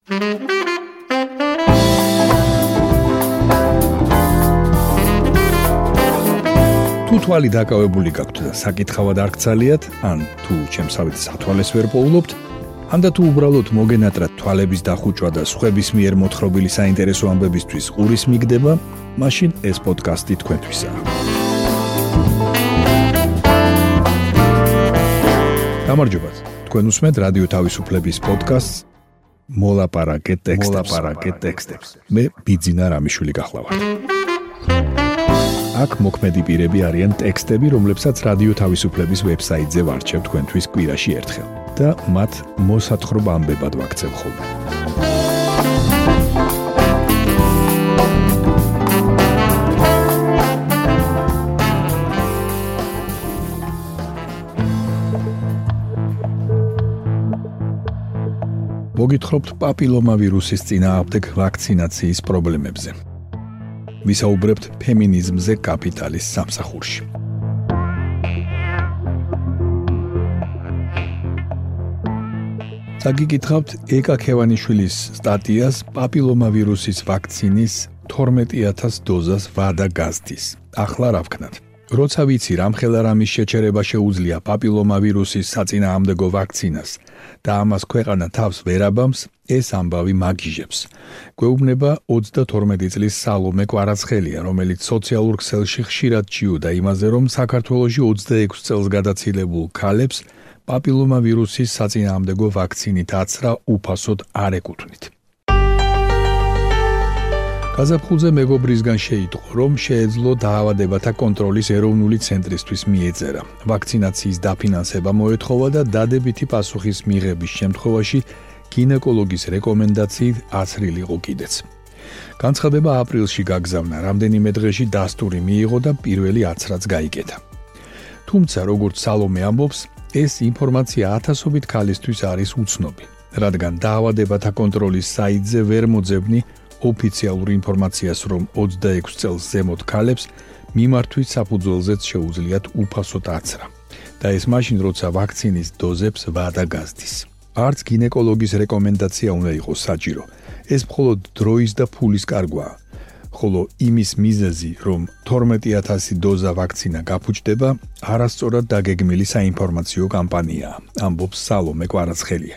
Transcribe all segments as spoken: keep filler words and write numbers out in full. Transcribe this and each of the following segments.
თუ თვალი დაკავებული გაქვთ და საკითხავად არ გცალიათ, ან თუ ჩემსავით სათვალეს ვერ პოულობთ, ან და თუ უბრალოდ მოგენატრათ თვალების დახუჭვა და სხვების მიერ მოთხრობილი საინტერესო ამბებისთვის ყურის მიგდება, მაშინ ეს პოდკასტი თქვენთვისაა. გამარჯობათ, თქვენ უსმენთ რადიო თავისუფლების პოდკასტს მოლაპარაკე ტექსტებს. მე ბიძინა რამიშვილი გახლავართ. აქ მოქმედი პირები არიან ტექსტები, რომლებსაც რადიო თავისუფლების ვებსაიტზე ვარჩევ თქვენთვის კვირაში ერთხელ და მათ მოსათხრობ ამბებად ვაქცევ ხოლმე. მოგითხრობთ პაპილომავირუსის წინააღმდეგ ვაქცინაციის პრობლემებზე. ვისაუბრებთ ფემინიზმზე კაპიტალის სამსახურში. საგიკითხავთ ეკა ქევანიშვილის სტატიას პაპილომავირუსის ვაქცინის თორმეტი ათას დოზას ვადა გაზდის. ახლა რა ვქნათ? როცა ვიცი რამხელა რამის შეჩერება შეუძლია პაპილომავირუსის საწინააღმდეგო ვაქცინას და ამას ქვეყანა თავს ვერ აბამს, ეს ამბავი მაგიჟებს. გვეუბნება ოცდათორმეტი წლის სალომე კვარაცხელია, რომელიც სოციალურ ქსელში ხშირად ჭიოდა იმაზე, რომ საქართველოში ოცდაექვსი წელს გადაცილებულ ქალებს პაპილომავირუსის საწინააღმდეგო ვაქცინით აცრა უფასოდ არ ეკუთვნით. გაზაფხულზე მეგობრისგან შეიტყო, რომ შეეძლო დაავადებათა კონტროლის ეროვნული ცენტრისთვის მიეწერა. ვაქცინაციის დაფინანსება მოეთხოვა და დადებითი პასუხის მიღების შემთხვევაში გინეკოლოგის რეკომენდაციით აცრილიყო კიდეც. განცხადება აპრილში გაგზავნა, რამდენიმე დღეში დასტური მიიღო და პირველი აცრაც გაიკეთა. თუმცა, როგორც სალომე ამბობს, ეს ინფორმაცია ათასობით ქალისთვის არის უცნობი, რადგან დაავადებათა კონტროლის საიტზე ვერ მოძებნი ოფიციალურ ინფორმაციას, რომ ოცდაექვსი წელს ზემოთ ქალებს მიმართვის საფუძველზეც შეუძლიათ უფასოდ აცრა. და ეს მაშინ, როცა ვაქცინის დოზებს ვადა გაზდის. არც გინეკოლოგის რეკომენდაცია უნდა იყოს საჭირო. ეს მხოლოდ დროის და ფულის კარგვაა. ხოლო იმის მიზეზი, რომ თორმეტი ათასი დოზა ვაქცინა გაფუჭდება, არასწორად დაგეგმილი საინფორმაციო კამპანიაა, ამბობს სალომე კვარაცხელია.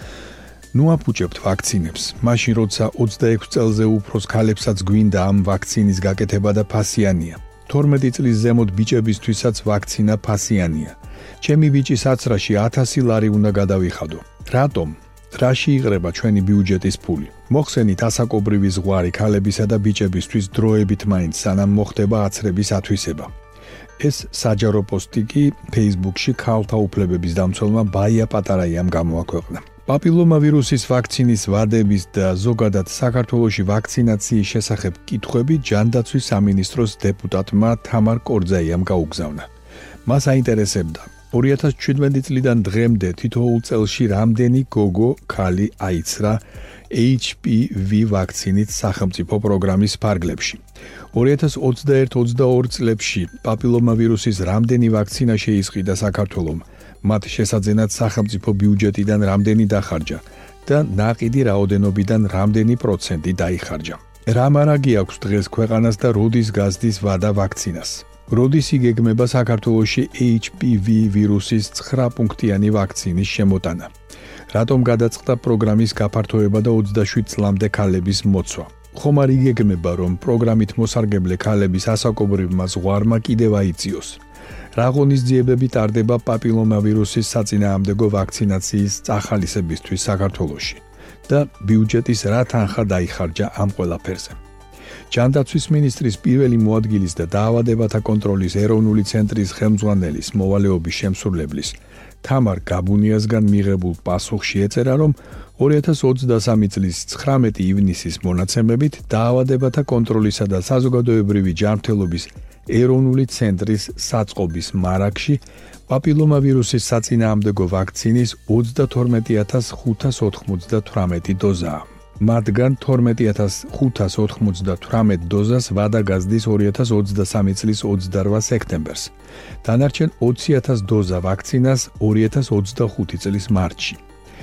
ნუ აფუჭებთ ვაქცინებს, მაშინ როცა ოცდაექვსი წელზე უფროს ქალებსაც გვინდა ამ ვაქცინის გაკეთება და ფასიანია. თორმეტი წლის ზემოთ ბიჭებისთვისაც ვაქცინა ფასიანია. ჩემი ბიჭის აცრაში ათასი ლარი უნდა გადავიხადო. რატომ? რაში იღრება ჩვენი ბიუჯეტის ფული? მოხსენით ასაკობრივი ზღვარი ქალებისა და ბიჭებისთვის დროებით მაინც, სანამ მოხდება აცრების ათვისება. ეს საჯარო პოსტი კი Facebook-ში ქალთა უფლებების დამცველმა ბაია პატარაიამ გამოაქვეყნა. პაპილომავირუსის ვაქცინის ვადების და ზოგადად საქართველოში ვაქცინაციის შესახებ კითხვები ჯანდაცვის სამინისტროს დეპუტატმა თამარ კორძაიამ გაუგზავნა. მას აინტერესებდა, ორი ათას ჩვიდმეტი წლიდან დღემდე თითოეულ წელში რამდენი გოგო ქალი აიცრა ეიჩ პი ვი ვაქცინით სახელმწიფო პროგრამის ფარგლებში. ორი ათას ოცდაერთი ოცდაორი წლებში პაპილომავირუსის რამდენი ვაქცინა შეისყიდა საქართველომ, მათ შესაძენად სახელმწიფო ბიუჯეტიდან რამდენი დახარჯა და ნაყიდი რაოდენობიდან რამდენი პროცენტი დაიხარჯა. რა მარაგი აქვს დღეს ქვეყანას და როდის გაზდის ვადა ვაქცინას? როდის იგეგმება საქართველოში ეიჩ პი ვი ვირუსის ცხრა პუნქტიანი ვაქცინის შემოტანა? რატომ გადაწყდა პროგრამის გაფართოება და ოცდაშვიდ წლამდე ქალების მოცვა? ხომ არ იგეგმება, რომ პროგრამით მოსარგებლე ქალების ასაკობრივმა ზღვარმა კიდევ აიწიოს? რა ღონისძიებები ტარდება პაპილომავირუსის საწინააღმდეგო ვაქცინაციის წახალისებისთვის საქართველოში და ბიუჯეტის რა თანხა დაიხარჯა ამ ყველაფერზე? ჯანდაცვის მინისტრის პირველი მოადგილის და დაავადებათა კონტროლის ეროვნული ცენტრის ხელმძღვანელის მოვალეობის შემსრულებლის თამარ გაბუნიასგან მიღებულ პასუხში ეწერა, რომ ორი ათას ოცდასამი წლის ცხრამეტი ივნისის მონაცემებით დაავადებათა კონტროლისა და საზოგადოებრივი ჯანმრთელობის ეროვნული ცენტრის საწყობის მარაგში პაპილომავირუსის საწინააღმდეგო ვაქცინის ოცდათორმეტი ათას ხუთას ოთხმოცდათვრამეტი დოზაა. მათგან თორმეტი ათას ხუთას ოთხმოცდათვრამეტ დოზას ვადა გაზდის ორი ათას ოცდასამი წლის ოცდარვა სექტემბერს. დანარჩენ ოცი ათას დოზა ვაქცინას ორი ათას ოცდახუთი წლის მარტში.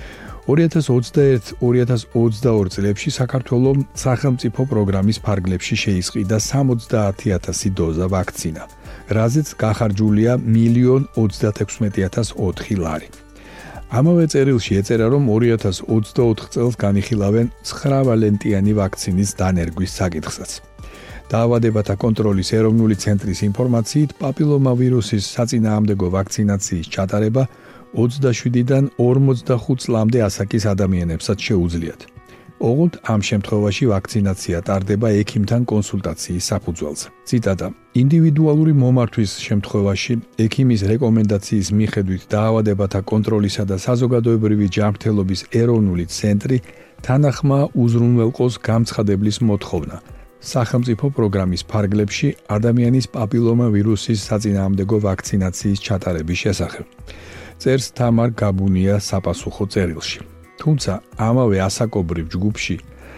ორი ათას ოცდაერთი ორი ათას ოცდაორი წლებში საქართველოს სახელმწიფო პროგრამის ფარგლებში შეისყიდა სამოცდაათი ათასი დოზა ვაქცინა, რაზეც გახარჯულია მილიონ ოცდაექვსმეტი ათას ოთხი ლარი. ამავე წერილში ეწერა, რომ ორი ათას ოცდაოთხ წელს განიხილავენ ცხრა ვალენტიანი ვაქცინის დანერგვის საკითხსაც. დაავადებათა კონტროლის ეროვნული ცენტრის ინფორმაციით, პაპილომავირუსის საწინააღმდეგო ვაქცინაციის ჩატარება ოცდაშვიდიდან ორმოცდახუთ წლამდე ასაკის ადამიანებსაც შეუძლიათ. ოღონდ ამ შემთხვევაში ვაქცინაცია ტარდება ექიმთან კონსულტაციის საფუძველზე. ციტატა: ინდივიდუალური მომართვის შემთხვევაში ექიმის რეკომენდაციის მიხედვით დაავადებათა კონტროლისა და საზოგადოებრივი ჯანმრთელობის ეროვნული ცენტრი თანახმა უზრუნველყოს გამცხადებლის მოთხოვნა სახელმწიფო პროგრამის ფარგლებში ადამიანის პაპილომავირუსის საწინააღმდეგო ვაქცინაციის ჩატარების შესახებ. წერს თამარ გაბუნია საპასუხო წერილში. თუმცა ამავე ასაკობრივ ჯგუფში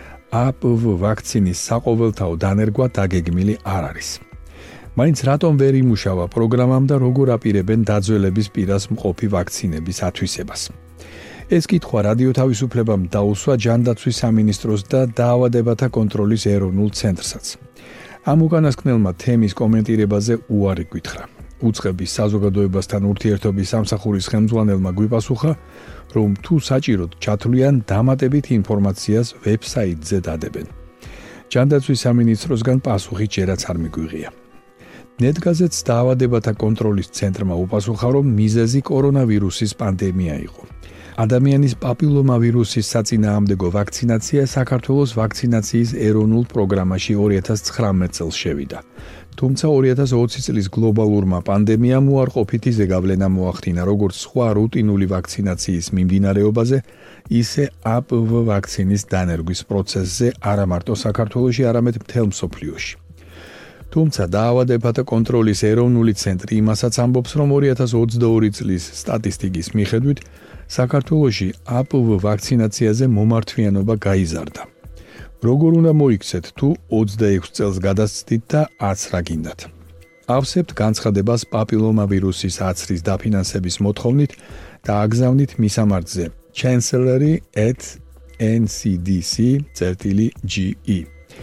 ა პ ვ ვაქცინის საყოველთაო დანერგვა დაგეგმილი არ არის. მაინც რატომ ვერ იმუშავა პროგრამამ და როგორ აპირებენ დაძველების პირას მყოფი ვაქცინების ათვისებას? ეს კითხვა რადიო თავისუფლებამ დაუსვა ჯანდაცვის სამინისტროს და დაავადებათა კონტროლის ეროვნულ ცენტრსაც. ამ უკანასკნელმა თემის კომენტირებაზე უარი გითხრა. უწყების საზოგადოებასთან ურთიერთობის სამსახურის ხელმძღვანელმა გვიპასუხა, რომ თუ საჭიროდ ჩათვლიან, დამატებით ინფორმაციას ვებსაიტზე დადებენ. ჯანდაცვის სამინისტროსგან პასუხი ჯერაც არ მიგვიღია. ნეტგაზეთს დაავადებათა კონტროლის ცენტრმა უპასუხა, რომ მიზეზი კორონავირუსის პანდემია იყო. ადამიანის პაპილომავირუსის საწინააღმდეგო ვაქცინაცია საქართველოს ვაქცინაციის ეროვნულ პროგრამაში ორი ათას ცხრამეტ წელს შევიდა. თუმცა ორი ათას ოცი წლის გლობალურმა პანდემიამ უარყოფითი ზეგავლენა მოახდინა როგორც სხვა რუტინული ვაქცინაციის მიმდინარეობაზე, ისე ა პ ვ ვაქცინის დანერგვის პროცესზე არა მარტო საქართველოში, არამედ მთელ მსოფლიოში. თუმცა დაავადებათა კონტროლის ეროვნული ცენტრი იმასაც ამბობს, რომ ორი ათას ოცდაორი წლის სტატისტიკის მიხედვით საქართველოში ა პ ვ ვაქცინაციაზე მომართვიანობა გაიზარდა. როგორ უნდა მოიქცეთ თუ ოცდაექვსი წელს გადასცდით და აცრა გინდათ? ავსებთ განცხადებას პაპილომავირუსის აცრის დაფინანსების მოთხოვნით და აგზავნით მისამართზე chancellery at n c d c dot g e.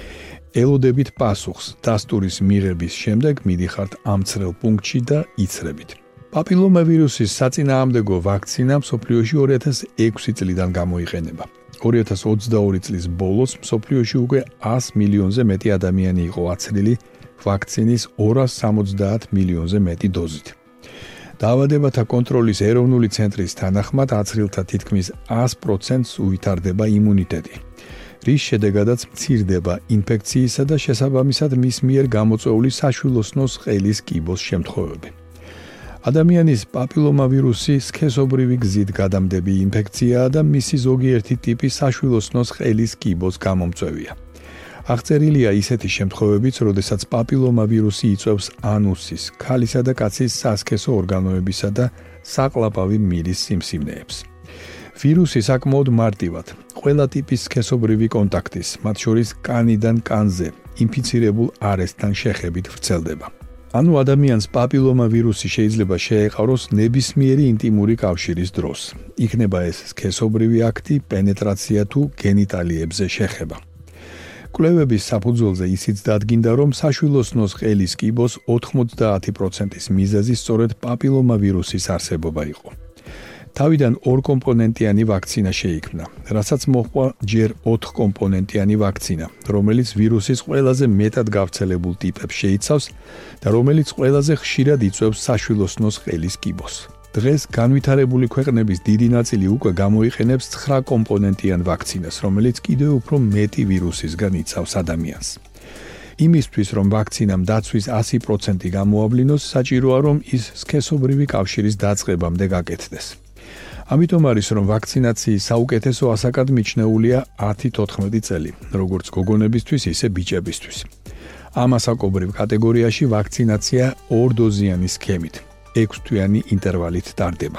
ელოდებით პასუხს დასტურის მიღების შემდეგ მიდიხართ ამ ცრელ პუნქტში და იცრებით. პაპილომავირუსის საწინააღმდეგო ვაქცინა მსოფლიოში ორი ათას ექვსი წლიდან გამოიყენება. ორი ათას ოცდაორი წლის ბოლოს მსოფლიოში უკვე ას მილიონზე მეტი ადამიანი იყო აცრილი ვაქცინის ორას სამოცდაათ მილიონზე მეტი დოზით. დაავადებათა კონტროლის ეროვნული ცენტრის თანახმად აცრილთა თითქმის ას პროცენტს უვითარდება იმუნიტეტი, რის შედეგადაც მცირდება ინფექციისა და შესაბამისად მის მიერ გამოწვეული საშვილოსნოს ყელის კიბოს შემთხვევები. ადამიანის პაპილომავირუსი სქესობრივი გზით გადამდები ინფექციაა და მისი ზოგიერთი ტიპი საშვილოსნოს ყელის კიბოს გამომწვევია. აღწერილია ისეთი შემთხვევებიც, როდესაც პაპილომავირუსი იწვევს ანუსის, ქალისა და კაცის სასქესო ორგანოებისა და საყლაპავი მილის სიმსივნეებს. ვირუსი საკმაოდ მარტივად, ყველა ტიპის სქესობრივი კონტაქტის, მათ შორის კანიდან კანზე, ინფიცირებულ არესთან შეხებით ვრცელდება. ანუ ადამიანს პაპილომავირუსი შეიძლება შეეყაროს ნებისმიერი ინტიმური კავშირის დროს. იქნება ეს სქესობრივი აქტი, პენეტრაცია თუ გენიტალიებზე შეხება. კვლევების საფუძველზე ისიც დადგინდა, რომ საშვილოსნოს ყელის კიბოს ოთხმოცდაათი პროცენტის მიზეზი სწორედ პაპილომავირუსის არსებობა იყო. თავიდან ორკომპონენტიანი ვაქცინა შეიქმნა, რასაც მოჰყვა ჯერ ოთხკომპონენტიანი ვაქცინა, რომელიც ვირუსის ყველაზე მეტად გავრცელებულ ტიპებს შეიცავს და რომელიც ყველაზე ხშირად იწვევს საშვილოსნოს ყელის კიბოს. დღეს განვითარებული ქვეყნების დიდი ნაწილი უკვე გამოიყენებს ცხრაკომპონენტიან ვაქცინას, რომელიც კიდევ უფრო მეტი ვირუსისგან იცავს ადამიანს. იმისთვის, რომ ვაქცინამ დაცვის ასი პროცენტი გამოავლინოს, საჭიროა, რომ ის სქესობრივი კავშირის დაწყებამდე გაკეთდეს. ამიტომ არის, რომ ვაქცინაციის საუკეთესო ასაკად მიჩნეულია ათი თოთხმეტი წელი, როგორც გოგონებისთვის, ისე ბიჭებისთვის. ამ ასაკობრივ კატეგორიაში ვაქცინაცია ორდოზიანი სქემით, ექვსთვიანი ინტერვალით ტარდება.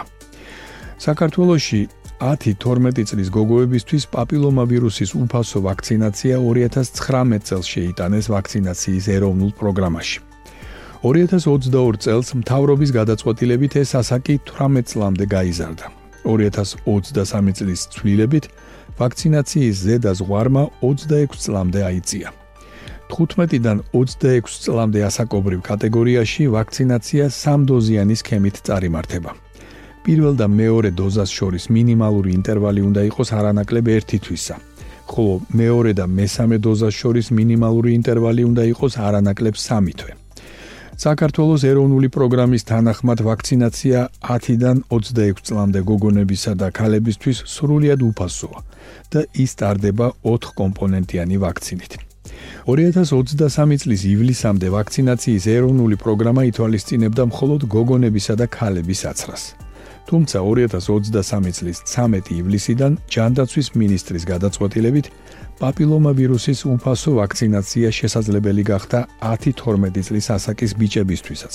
საქართველოში ათი თორმეტი წლის გოგოებისთვის პაპილომავირუსის უფასო ვაქცინაცია ორი ათას ცხრამეტ წელს შეიტანეს ვაქცინაციის ეროვნულ პროგრამაში. ორი ათას ოცდაორი წელს მთავრობის გადაწყვეტილებით ეს ასაკი თვრამეტ წლამდე გაიზარდა. ორი ათას ოცდასამი წლის ცვლილებით ვაქცინაციის ზედა ზღვარმა ოცდაექვსი წლამდე აიწია. თხუთმეტიდან ოცდაექვსი წლამდე ასაკობრივ კატეგორიაში ვაქცინაცია სამდოზიანი სქემით წარიმართება. პირველ და მეორე დოზას შორის მინიმალური ინტერვალი უნდა იყოს არანაკლებ ერთი თვისა, ხოლო მეორე და მესამე დოზას შორის მინიმალური ინტერვალი უნდა იყოს არანაკლებ სამი თვე. საქართველოს ეროვნული პროგრამის თანახმად ვაქცინაცია ათიდან ოცდაექვსი წლამდე გოგონებისა და ქალებისთვის სრულიად უფასოა და ის ტარდება ოთხ კომპონენტიანი ვაქცინით. ორი ათას ოცდასამი წლის ივლისამდე ვაქცინაციის ეროვნული პროგრამა ითვალისწინებდა მხოლოდ გოგონებისა და ქალების აცრას. თუმცა ორი ათას ოცდასამი წლის ცამეტი ივლისიდან ჯანდაცვის მინისტრის გადაწყვეტილებით პაპილომავირუსის უფასო ვაქცინაცია შესაძლებელი გახდა ათი თორმეტი წლის ასაკის ბიჭებისთვისაც.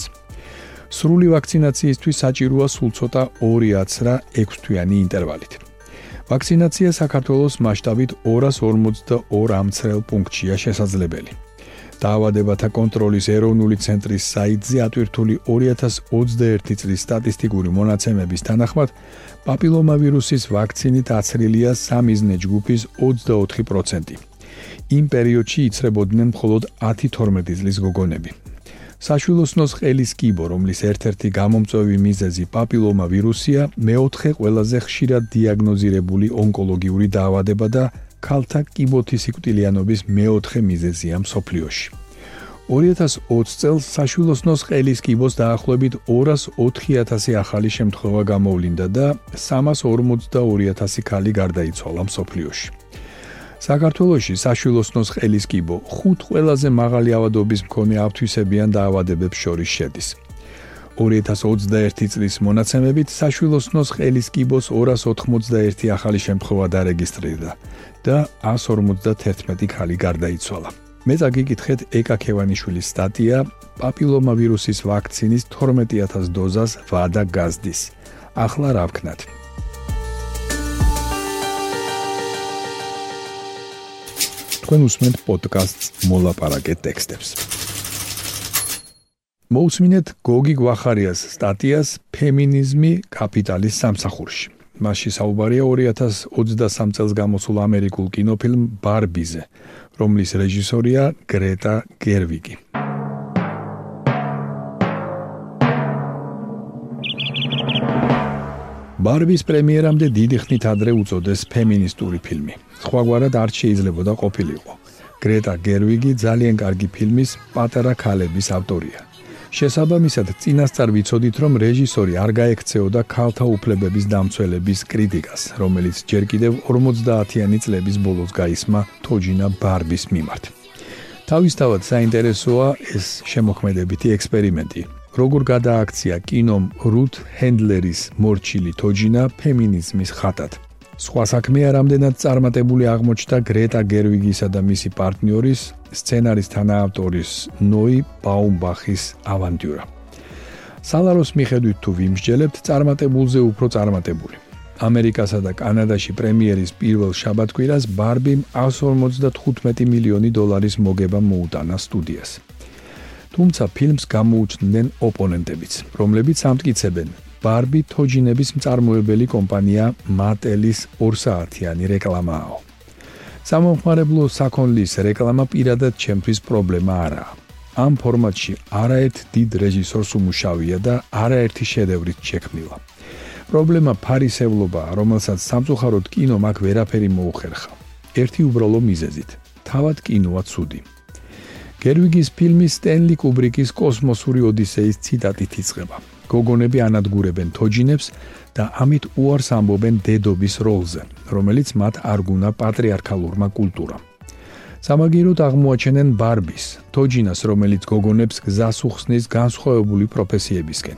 სრული ვაქცინაციისთვის საჭიროა სულ ცოტა ორი აცრა ექვსთვიანი ინტერვალით. ვაქცინაცია საქართველოს მასშტაბით ორას ორმოცდაორი ამცრელ პუნქტშია შესაძლებელი. დაავადებათა კონტროლის ეროვნული ცენტრის საიტზე ატვირთული ორი ათას ოცდაერთი წლის სტატისტიკური მონაცემების თანახმად პაპილომავირუსის ვაქცინით აცრილია სამიზნე ჯგუფის ოცდაოთხი პროცენტი. იმ პერიოდში იცრებოდნენ მხოლოდ ათი თორმეტი წლის გოგონები. საშვილოსნოს ყელის კიბო, რომლის ერთ-ერთი გამომწვევი მიზეზი პაპილომავირუსია, მეოთხე ყველაზე ხშირად დიაგნოზირებული ონკოლოგიური დაავადება და ქალთა კიბოთისიკვდილიანობის მეოთხე მიზეზია მსოფლიოში. ორი ათას ოცი წელს საშვილოსნოს ყელის კიბოს დაახლოებით ორას ოთხი ათასი ახალი შემთხვევა გამოვლინდა და სამას ორმოცდაორი ათასი ქალი გარდაიცვალა მსოფლიოში. საქართველოში საშვილოსნოს ყელის კიბო ხუთ ყველაზე მაღალი ავადობის მქონე ავთვისებიან დაავადებებს შორის შედის. ორი ათას ოცდაერთი წლის მონაცემებით საშვილოსნოს ყელის კიბოს ორას ოთხმოცდაერთი ახალი შემთხვევა დარეგისტრირდა და ასს ორმოცდათერთმეტი ქალი გარდაიცვალა. მე წაგიკითხეთ ეკა ქევანიშვილის სტატია პაპილომავირუსის ვაქცინის თორმეტი ათას დოზას ვადა გაზდის. ახლა რა ვქნათ? თქვენ უსმენთ პოდკასტს მოლაპარაკე ტექსტებს. მოусმინეთ გოგი გვახარიას სტატიას ფემინიზმი კაპიტალის სამსახურში. მასში საუბარია ორი ათას ოცდასამი წელს გამოსულ ამერიკულ კინოფილმ ბარბიზე, რომლის რეჟისორია გრეტა გერვიგი. ბარბის პრემიერამდე დიდი ხნით ადრე უწოდეს ფემინისტური ფილმი. სხვაგვარად არ შეიძლებოდა ყოფილიყო. გრეტა გერვიგი ძალიან კარგი ფილმის პატარა ქალების ავტორია. შესაბამისად, წინასწარ ვიცოდით, რომ რეჟისორი არ გაექცეოდა ქალთა უფლებების დამცველების კრიტიკას, რომელიც ჯერ კიდევ ორმოცდაათიანი წლების ბოლოს გაისმა თოჯინა ბარბის მიმართ. თავისთავად საინტერესოა ეს შემოქმედებითი ექსპერიმენტი. როგორ გადააქცია კინომ რუთ ჰენდლერის მორჩილი თოჯინა ფემინიზმის ხატად. სხვა საქმეა რამდენად წარმატებული აღმოჩნდა გრეტა გერვიგისა და მისი პარტნიორის, სცენარის თანაავტორის ნოი ბაუმბახის ავანტიურა. სალაროს მიხედვით თუ ვიმსჯელებთ, წარმატებულზე უფრო წარმატებული. ამერიკასა და კანადაში პრემიერის პირველ შაბათკვირას ბარბიმ ასს ორმოცდათხუთმეტი მილიონი დოლარის მოგება მოუტანა სტუდიას. თუმცა ფილმს გამოუჩნდნენ ოპონენტებიც, რომლებიც ამტკიცებენ, ბარბი თოჯინების მწარმოებელი კომპანია მატელის ორსაათიანი რეკლამაა. სამომხმარებლო საქონლის რეკლამა პირადად ჩემთვის პრობლემა არაა. ამ ფორმატში არაერთ დიდ რეჟისორს უმუშავია და არაერთი შედევრით შექმნილა. პრობლემა ფარისევლობაა, რომელსაც სამწუხაროდ კინომ აქ ვერაფერი მოუხერხა. ერთი უბრალო მიზეზით, თავად კინოა ცუდი. გერვიგის ფილმი სტენლი კუბრიკის კოსმოსური ოდისეის ციტატით იწყება. გოგონები ანადგურებენ თოჯინებს და ამით უარს ამბობენ დედობის როლზე, რომელიც მათ არ გუნა პატრიარქალურმა კულტურამ. სამაგიეროდ აღმოაჩენენ ბარბის, თოჯინას, რომელიც გოგონებს გზას უხსნის განსხვავებული პროფესიებისკენ.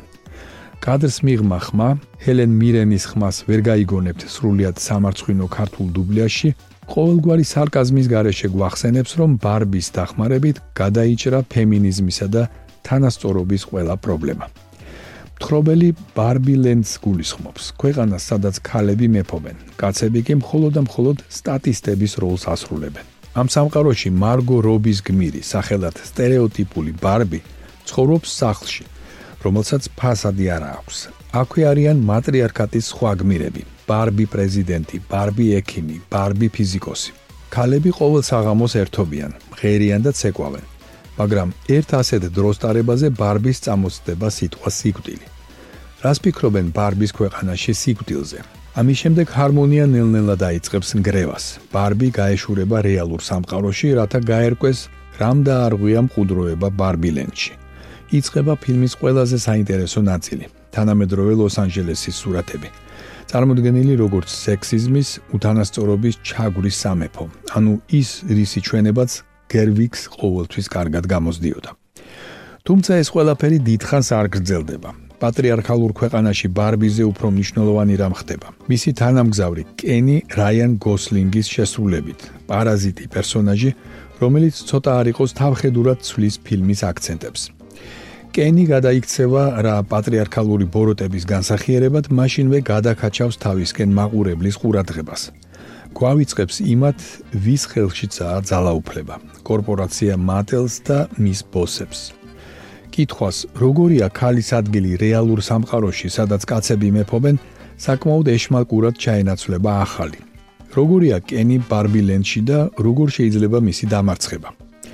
კადრს მიღმა ხმა, ჰელენ მირენის ხმას ვერ გაიგონებთ სრულიად სამარცხვინო ქართულ დუბლიაში, ყოველგვარი სარკაზმის გარეშე გვახსენებს, რომ ბარბის დახმარებით გადაიჭრა ფემინიზმისა და თანასწორობის ყველა პრობლემა. მთხრობელი ბარბი ლენდს გულისხმობს, ქვეყანას, სადაც ქალები მეფობენ, კაცები კი მხოლოდ და მხოლოდ სტატისტების როლს ასრულებენ. ამ სამყაროში მარგო რობის გმირი, სახელად სტერეოტიპული ბარბი, ცხოვრობს სახლში, რომელსაც ფასადი არ აქვს. აქვე არიან მატრიარქატის სხვა გმირები: ბარბი პრეზიდენტი, ბარბი ექიმი, ბარბი ფიზიკოსი. ქალები ყოველ საღამოს ერთობიან, მღერიან და ცეკვავენ. მაგრამ ერთ ასეთ დროს ტარებაზე ბარბის წამოწდება სიტყვა სიკვდილი. რას ფიქრობენ ბარბის ქვეყანაში სიკვდილზე? ამის შემდეგ ჰარმონია ნელ-ნელა დაიწყებს ნგრევას. ბარბი გაეშურება რეალურ სამყაროში, რათა გაერკვეს რამ დაარღვია მყუდროება ბარბილენდში. იწყება ფილმის ყველაზე საინტერესო ნაწილი, თანამედროვე ლოს-ანჯელესის სურათები. წარმოდგენილი როგორც სექსიზმის, უთანასწორობის ჩაგვრის სამეფო, ანუ ის, რისი ჩვენებაც გერვიქს ყოველთვის კარგად გამოსდიოდა. თუმცა ეს ყველაფერი დიდხანს არ გრძელდება. პატრიარქალურ ქვეყანაში ბარბიზე უფრო მნიშვნელოვანი რამ ხდება. მისი თანამგზავრი კენი რაიან გოსლინგის შესრულებით, პარაზიტი პერსონაჟი, რომელიც ცოტა არ იყოს თავხედურად ცვლის ფილმის აქცენტებს. კენი გადაიქცევა რა პატრიარქალური ბოროტების განსახიერებად, მაშინვე გადაკაჩავს თავისკენ მაყურებლის ყურადღებას. გვავიწყებს იმათ, ვის ხელშიცაა ძალაუფლება, კორპორაცია მატელს და მის ბოსებს. კითხვას, როგორია ქალის ადგილი რეალურ სამყაროში, სადაც კაცები მეფობენ, საკმაოდ ეშმაკურად ჩაენაცვლება ახალი. როგორია კენი ბარბილენდში და როგორ შეიძლება მისი დამარცხება?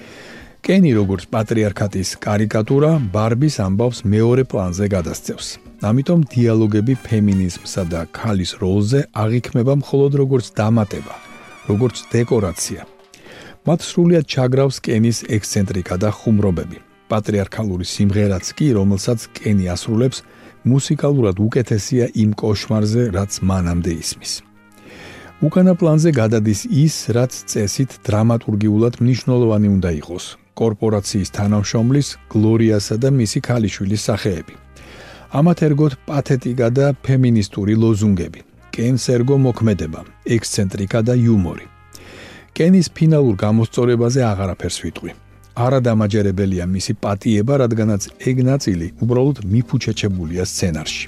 კენი როგორც პატრიარქატის კარიკატურა, ბარბის ამბავს მეორე პლანზე გადასცევს. ამიტომ დიალოგები ფემინიზმსა და ქალის როლზე აღიქმება მხოლოდ როგორც დამატება, როგორც დეკორაცია. მათ სრულიად ჩაგრავს კენის ექსცენტრიკა და ხუმრობები. პატრიარქალური სიმღერაც კი, რომელსაც კენი ასრულებს, მუსიკალურად უკეთესია იმ კოშმარზე, რაც მანამდე ისმის. უკანა პლანზე გადადის ის, რაც წესით დრამატურგიულად მნიშვნელოვანი უნდა იყოს: კორპორაციის თანამშრომლის, გლორიასა და მისი ქალიშვილის სახეები. ამათ ერგოთ პათეტიკა და ფემინისტური ლოზუნგები. კენს ერგო მოქმედება, ექსცენტრიკა და იუმორი. კენის ფინალურ გამოსწორებაზე აღარაფერს ვიტყვი. არადამაჯერებელია მისი პატიება, რადგანაც ეგ ნაწილი უბრალოდ მიფუჩეჩებულია სცენარში.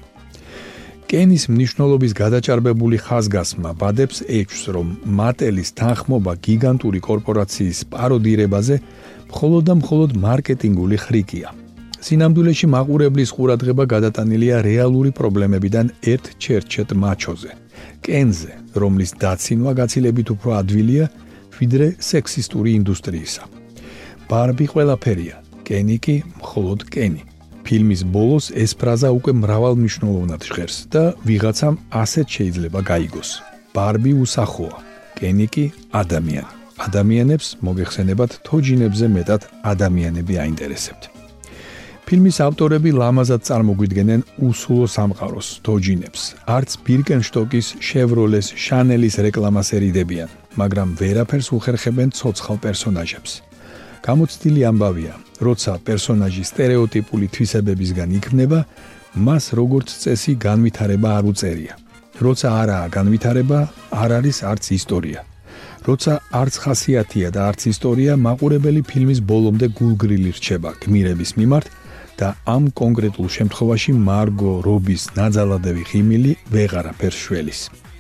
კენის მნიშვნელობის გადაჭარბებული ხაზგასმა ბადებს ეჭვს, რომ მატელის თანხმობა გიგანტური კორპორაციის პაროდირებაზე მხოლოდ და მხოლოდ მარკეტინგული ხრიკია. სინამდვილეში მაყურებლის ყურადღება გადატანილია რეალური პრობლემებიდან ერთ ჩერჩეთ მაჩოზე, კენზე, რომლის დაცინვა გაცილებით უფრო ადვილია, ვიდრე სექსისტური ინდუსტრიისა. ბარბი ყველაფერია, კენი კი მხოლოდ კენი. ფილმის ბოლოს ეს ფრაზა უკვე მრავალმნიშვნელოვნად ჟღერს და ვიღაცამ ასეთ შეიძლება გაიგოს. ბარბი უსახოა, კენი კი ადამიანი. ადამიანებს მოგეხსენებათ თოჯინებზე მეტად ადამიანები აინტერესებთ. ფილმის ავტორები ლამაზად წარმოგვიდგენენ უსულო სამყაროს, თოჯინებს. არც ბირკენშტოკის, შევროლეს, შანელის რეკლამას ერიდებიან, მაგრამ ვერაფერს უხერხებენ ცოცხალ პერსონაჟებს. გამოცდილი ამბავია, როცა პერსონაჟი სტერეოტიპული თვისებებისგან იქმნება, მას როგორც წესი განვითარება არ უწერია. როცა არაა განვითარება, არ არის არც ისტორია. როცა არც ხასიათია და არც ისტორია, მაყურებელი ფილმის ბოლომდე გულგრილი რჩება გმირების მიმართ და ამ კონკრეტულ შემთხვევაში მარგო რობის ნაძალადევი ღიმილი ვეღარაფერს შველის.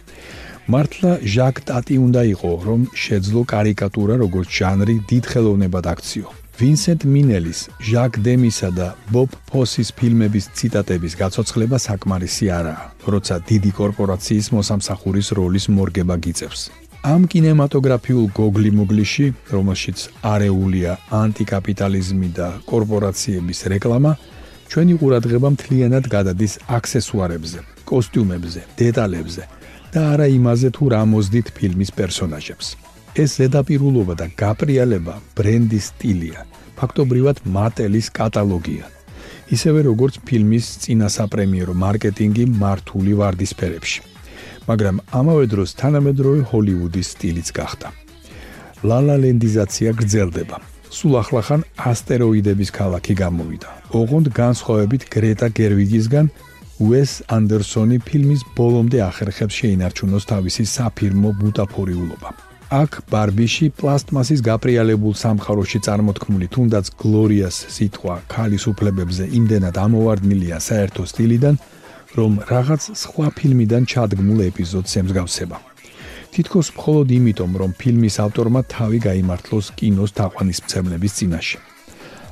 მართლა ჟაკ ტატი უნდა იყო, რომ შეძლო კარიკატურა როგორც ჟანრი დიდ ხელოვნებად აქციო. ვინსენტ მინელის, ჟაკ დემისა და ბობ ფოსის ფილმების ციტატების გაცოცხლება საკმარისი არაა, როცა დიდი კორპორაციის მოსამსახურის როლის მორგება გიწევს. ამ კინემატოგრაფიულ გოგლი-მოგლიში, რომელშიც არეულია ანტიკაპიტალიზმი და კორპორაციების რეკლამა, ჩვენი ყურადღება მთლიანად გადადის აქსესუარებზე, კოსტიუმებზე, დეტალებზე და არა იმაზე, თუ რა მოსდით ფილმის პერსონაჟებს. ეს ზედაპირულობა და გაპრიალება ბრენდის სტილია, ფაქტობრივად მატელის კატალოგია. ისევე როგორც ფილმის წინასაპრემიერო მარკეტინგი მართული ვარდისფერებში. მაგრამ ამავე დროს თანამედროვე ჰოლივუდის სტილიც გახდა. ლალალენდიზაცია გრძელდება. სულ ახლახან ასტეროიდების ქალაქი გამოვიდა. ოღონდ განსხვავებით გრეტა გერვიგისგან, უეს ანდერსონი ფილმის ბოლომდე ახერხებს შეინარჩუნოს თავისი საფირმო ბუტაფორიულობა. აქ ბარბიში პლასტმასის გაპრიალებულ სამყაროში წარმოთქმული თუნდაც გლორიას სიტყვა ქალის უფლებებზე იმდენად ამოვარდნილია საერთო სტილიდან, რომ რაღაც სხვა ფილმიდან ჩადგმულ ეპიზოდს ემსგავსება. თითქოს მხოლოდ იმიტომ, რომ ფილმის ავტორმა თავი გაიმართლოს კინოს თაყვანისმცემლების წინაშე.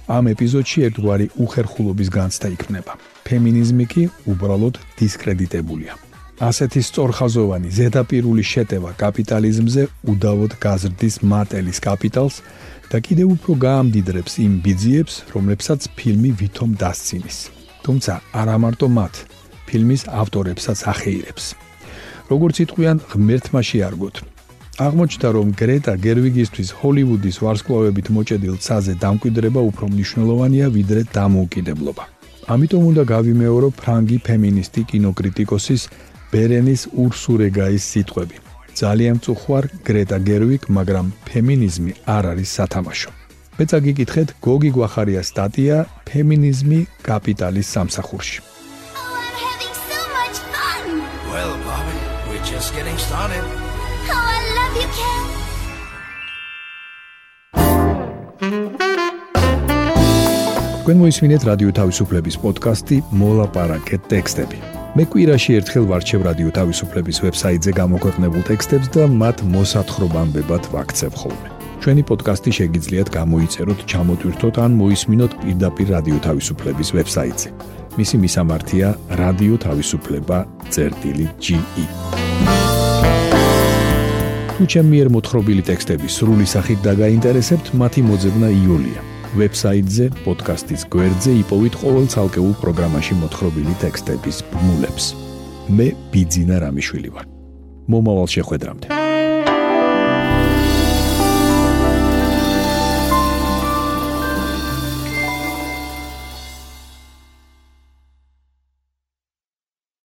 ამ ეპიზოდში ერთგვარი უხერხულობის განცდა იქნება. ფემინიზმი კი უბრალოდ დისკრედიტებულია. ასეთი სწორხაზოვანი ზედაპირული შეტევა კაპიტალიზმზე უდავოდ გაზრდის მატელის კაპიტალს და კიდევ უფრო გაამდიდრებს იმ ბიძიებს, რომლებსაც ფილმი ვითომ დასცინის. თუმცა არა მარტო მათ, ფილმის ავტორებსაც ახეირებს. როგორც იტყვიან, ღმერთმა შეარგოთ. აღმოჩნდა, რომ გრეტა გერვიგისთვის ჰოლივუდის ვარსკვლავებით მოჭედილ ცაზე დამკვიდრება უფრო მნიშვნელოვანია, ვიდრე დამოუკიდებლობა. ამიტომ უნდა გავიმეორო ფრანგი ფემინისტი კინოკრიტიკოსის ბერენის ურსურეგაის სიტყვები. ძალიან მწუხვარ გრეტა გერვიგ, მაგრამ ფემინიზმი არ არის სათამაშო. მე წაგიკითხეთ გოგი გვახარიას სტატია ფემინიზმი კაპიტალის სამსახურში. Well, Bobby, we're just getting started. Oh, I love you, Ken. თქვენ მოისმინეთ რადიო თავისუფლების პოდკასტი მოლაპარაკეთ ტექსტები. მე კვირაში ერთხელ ვარჩევ რადიო თავისუფლების ვებსაიტზე გამოქვეყნებულ ტექსტებს და მათ მოსათხრობამდებად ვაქცევ ხოლმე. ჩვენი პოდკასტი შეგიძლიათ გამოიწეროთ, ჩამოტვირთოთ ან მოისმინოთ პირდაპირ რადიო თავისუფლების ვებსაიტზე. მისი მისამართია რადიო თავისუფლება წერტილი ჯი ი. თუ ჩემი მიერ მოთხრობილი ტექსტები სრული სახით დაგაინტერესებთ, მათი მოძებნა იოლია. ვებსაიტზე, პოდკასტის გვერდზე იპოვით ყოველ ცალკეულ პროგრამაში მოთხრობილი ტექსტების ბმულებს. მე ბიძინა რამიშვილი ვარ. მომავალ შეხვედრამდე.